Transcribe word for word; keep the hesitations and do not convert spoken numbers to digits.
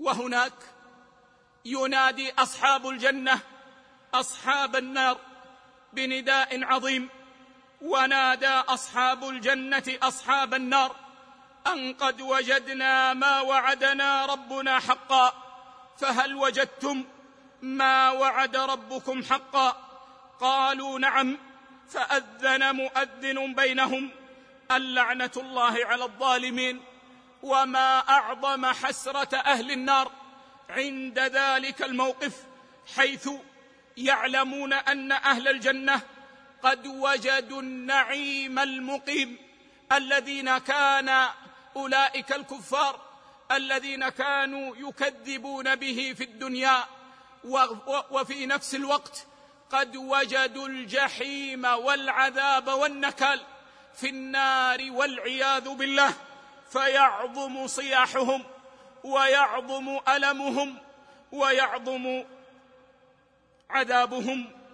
وهناك ينادي أصحاب الجنة أصحاب النار بنداء عظيم، ونادى أصحاب الجنة أصحاب النار أن قد وجدنا ما وعدنا ربنا حقا، فهل وجدتم ما وعد ربكم حقا؟ قالوا نعم. فأذن مؤذن بينهم اللعنة الله على الظالمين. وما أعظم حسرة أهل النار عند ذلك الموقف، حيث يعلمون أن أهل الجنة قد وجدوا النعيم المقيم، الذين كان أولئك الكفار الذين كانوا يكذبون به في الدنيا، وفي نفس الوقت قد وجدوا الجحيم والعذاب والنكال في النار والعياذ بالله. فيعظم صياحهم ويعظم ألمهم ويعظم عذابهم.